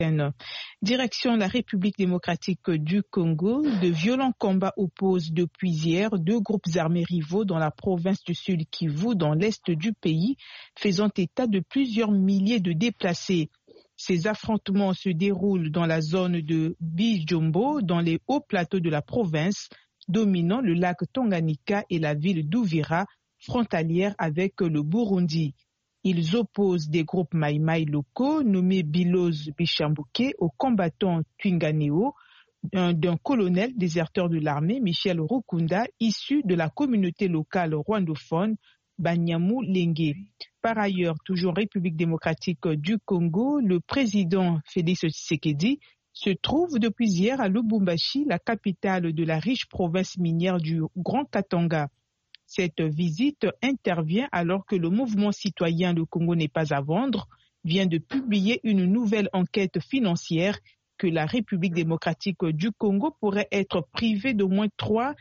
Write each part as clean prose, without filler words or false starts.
Direction la République démocratique du Congo, de violents combats opposent depuis hier deux groupes armés rivaux dans la province du Sud Kivu, dans l'est du pays, faisant état de plusieurs milliers de déplacés. Ces affrontements se déroulent dans la zone de Bijombo, dans les hauts plateaux de la province, dominant le lac Tanganyika et la ville d'Uvira, frontalière avec le Burundi. Ils opposent des groupes Maïmaï locaux nommés Biloz Bichambuke aux combattants Twinganeo d'un colonel déserteur de l'armée, Michel Rukunda, issu de la communauté locale rwandophone Banyamu Lenge. Par ailleurs, toujours République démocratique du Congo, le président Félix Tshisekedi se trouve depuis hier à Lubumbashi, la capitale de la riche province minière du Grand Katanga. Cette visite intervient alors que le mouvement citoyen Le Congo n'est pas à vendre vient de publier une nouvelle enquête financière que la République démocratique du Congo pourrait être privée d'au moins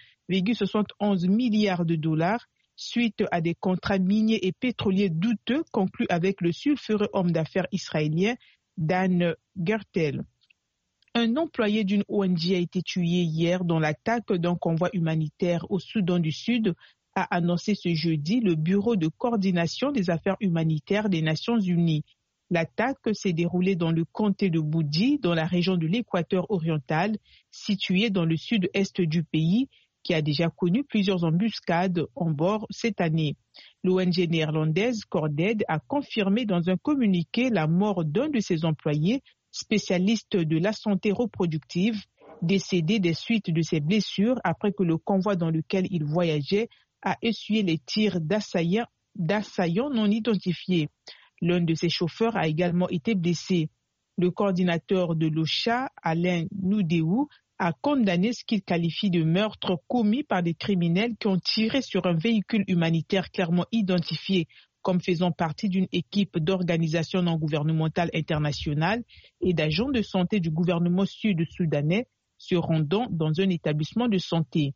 3,71 milliards de dollars suite à des contrats miniers et pétroliers douteux conclus avec le sulfureux homme d'affaires israélien Dan Gertel. Un employé d'une ONG a été tué hier dans l'attaque d'un convoi humanitaire au Soudan du Sud, a annoncé ce jeudi le Bureau de coordination des affaires humanitaires des Nations Unies. L'attaque s'est déroulée dans le comté de Boudi, dans la région de l'Équateur oriental, située dans le sud-est du pays, qui a déjà connu plusieurs embuscades en bord cette année. L'ONG néerlandaise Corded a confirmé dans un communiqué la mort d'un de ses employés, spécialiste de la santé reproductive, décédé des suites de ses blessures après que le convoi dans lequel il voyageait a essuyé les tirs d'assaillants non identifiés. L'un de ses chauffeurs a également été blessé. Le coordinateur de l'OCHA, Alain Noudéou, a condamné ce qu'il qualifie de meurtre commis par des criminels qui ont tiré sur un véhicule humanitaire clairement identifié comme faisant partie d'une équipe d'organisations non gouvernementales internationales et d'agents de santé du gouvernement sud-soudanais se rendant dans un établissement de santé.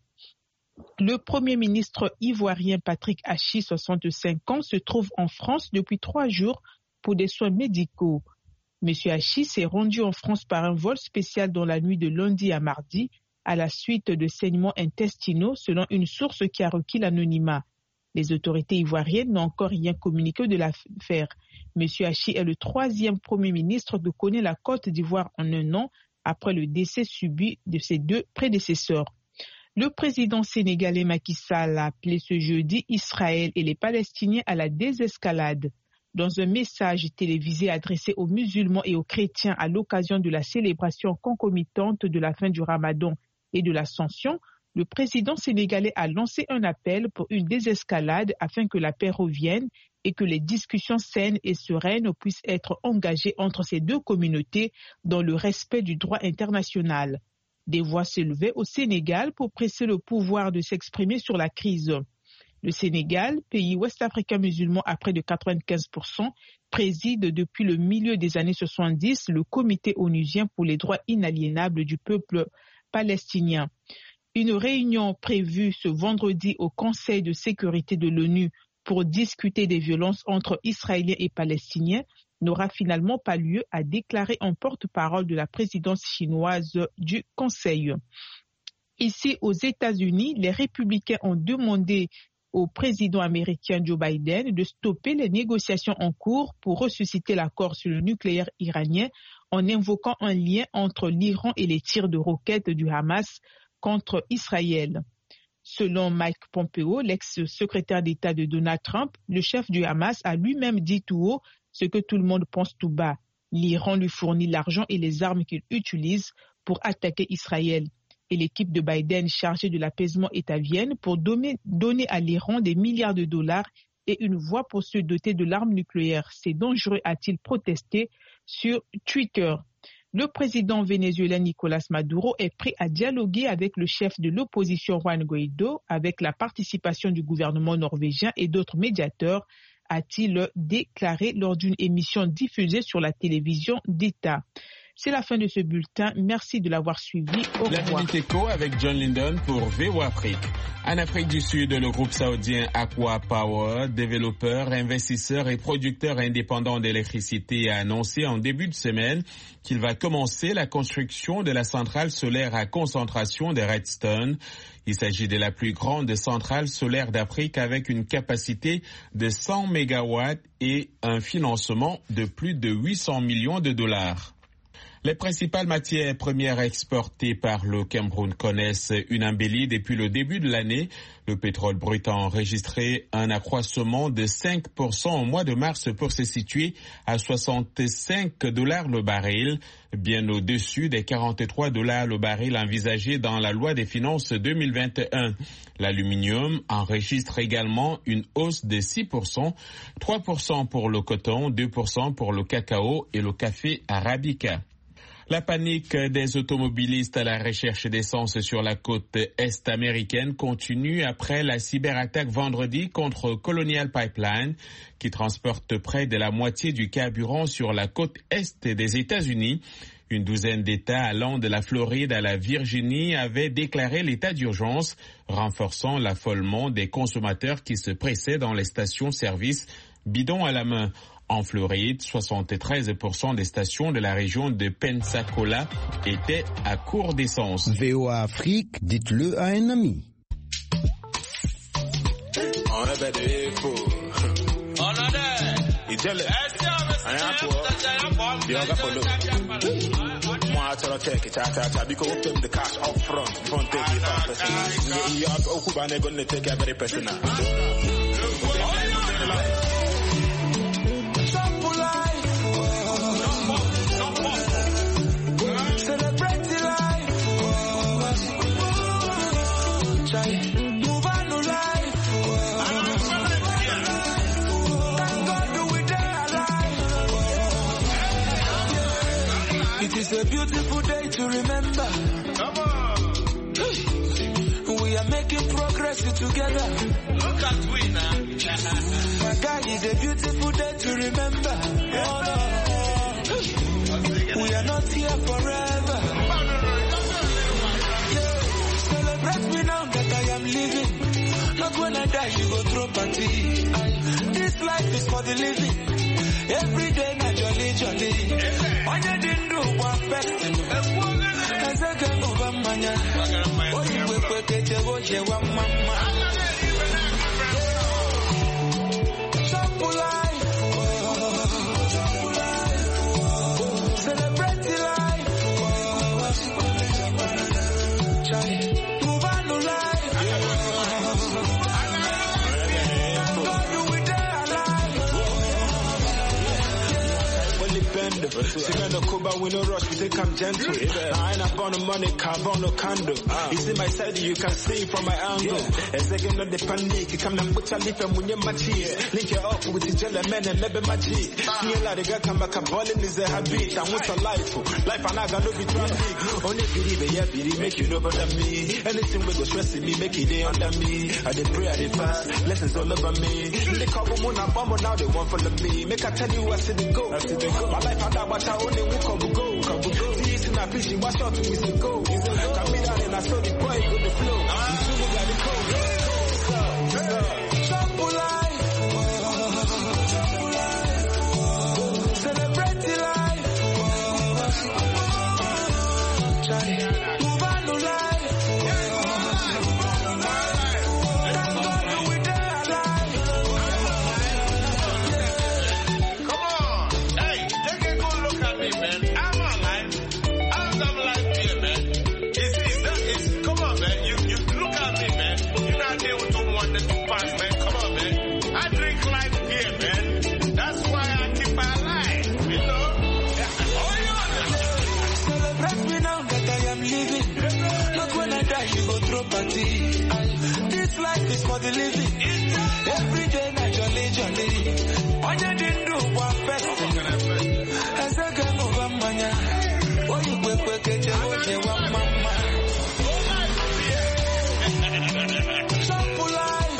Le Premier ministre ivoirien Patrick Hachi, 65 ans, se trouve en France depuis 3 jours pour des soins médicaux. M. Hachi s'est rendu en France par un vol spécial dans la nuit de lundi à mardi à la suite de saignements intestinaux selon une source qui a requis l'anonymat. Les autorités ivoiriennes n'ont encore rien communiqué de l'affaire. M. Hachi est le 3e Premier ministre que connaît la Côte d'Ivoire en un an après le décès subi de ses 2 prédécesseurs. Le président sénégalais Macky Sall a appelé ce jeudi Israël et les Palestiniens à la désescalade. Dans un message télévisé adressé aux musulmans et aux chrétiens à l'occasion de la célébration concomitante de la fin du Ramadan et de l'Ascension, le président sénégalais a lancé un appel pour une désescalade afin que la paix revienne et que les discussions saines et sereines puissent être engagées entre ces deux communautés dans le respect du droit international. Des voix s'élevaient au Sénégal pour presser le pouvoir de s'exprimer sur la crise. Le Sénégal, pays ouest-africain musulman à près de 95%, préside depuis le milieu des années 70 le comité onusien pour les droits inaliénables du peuple palestinien. Une réunion prévue ce vendredi au Conseil de sécurité de l'ONU pour discuter des violences entre Israéliens et Palestiniens n'aura finalement pas lieu, a déclaré un porte-parole de la présidence chinoise du Conseil. Ici, aux États-Unis, les républicains ont demandé au président américain Joe Biden de stopper les négociations en cours pour ressusciter l'accord sur le nucléaire iranien en invoquant un lien entre l'Iran et les tirs de roquettes du Hamas contre Israël. Selon Mike Pompeo, l'ex-secrétaire d'État de Donald Trump, le chef du Hamas a lui-même dit tout haut ce que tout le monde pense tout bas. L'Iran lui fournit l'argent et les armes qu'il utilise pour attaquer Israël. Et l'équipe de Biden chargée de l'apaisement est à Vienne pour donner à l'Iran des milliards de dollars et une voie pour se doter de l'arme nucléaire. C'est dangereux, a-t-il protesté sur Twitter. Le président vénézuélien Nicolas Maduro est prêt à dialoguer avec le chef de l'opposition Juan Guaidó avec la participation du gouvernement norvégien et d'autres médiateurs, a-t-il déclaré lors d'une émission diffusée sur la télévision d'État. C'est la fin de ce bulletin. Merci de l'avoir suivi. Au revoir. La Minute Éco avec John Linden pour VOA Afrique. En Afrique du Sud, le groupe saoudien Aqua Power, développeur, investisseur et producteur indépendant d'électricité, a annoncé en début de semaine qu'il va commencer la construction de la centrale solaire à concentration de Redstone. Il s'agit de la plus grande centrale solaire d'Afrique avec une capacité de 100 MW et un financement de plus de 800 millions de dollars. Les principales matières premières exportées par le Cameroun connaissent une embellie depuis le début de l'année. Le pétrole brut a enregistré un accroissement de 5% au mois de mars pour se situer à $65 le baril, bien au-dessus des $43 le baril envisagés dans la loi des finances 2021. L'aluminium enregistre également une hausse de 6%, 3% pour le coton, 2% pour le cacao et le café arabica. La panique des automobilistes à la recherche d'essence sur la côte est américaine continue après la cyberattaque vendredi contre Colonial Pipeline, qui transporte près de la moitié du carburant sur la côte est des États-Unis. Une douzaine d'États allant de la Floride à la Virginie avaient déclaré l'état d'urgence, renforçant l'affolement des consommateurs qui se pressaient dans les stations-service bidon à la main. En Floride, 73% des stations de la région de Pensacola étaient à court d'essence. VOA Afrique, dites-le à un ami. It's a beautiful day to remember. Come on. We are making progress together. Look at we now. My guy, it's a beautiful day to remember. Oh, no. We are not here forever. Yeah. Celebrate me now that I am living. Not when I die, you go throw party. This life is for the living. Every day, na jolly, jolly. On your dindu, one person. As I can over mania. Oh, you will put it to watch your one mama. Shop life. Celebrate life. Move on to life. See me no Cuba, we no rush, we think I'm gentle. I ain't up on the money, carve on no candle. You see my side, you can see from my angle. A second of the panic, you come and put a lip and when you're my cheese. Link it up with the jelly man and maybe my cheek. See a lot of guys come back, a balling is a habit. I want a life, life and I got no be traffic. Only believe, yeah, believe, make you know better me. Anything we go stressing me, make it day under me. I did pray, I did fast, lessons all over me. They call me when I'm bomb, now they want follow me. Make I tell you I see the go. My life I die, but I only will come go. This in a pitch, what's up to me, say go. Come me down and I saw the boy, go the flow. You got the code. Shampoo life. Celebrate life. Move on to life. This life is for the living. Every day, na jolly, jolly. On your dindu, one person. As I go over mania. Oh, you quick, get your one mama. Shampoo life.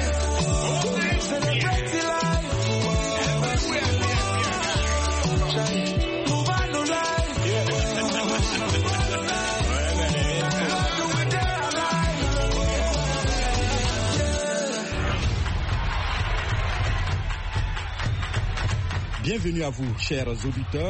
Celebrate life. Bienvenue à vous, chers auditeurs.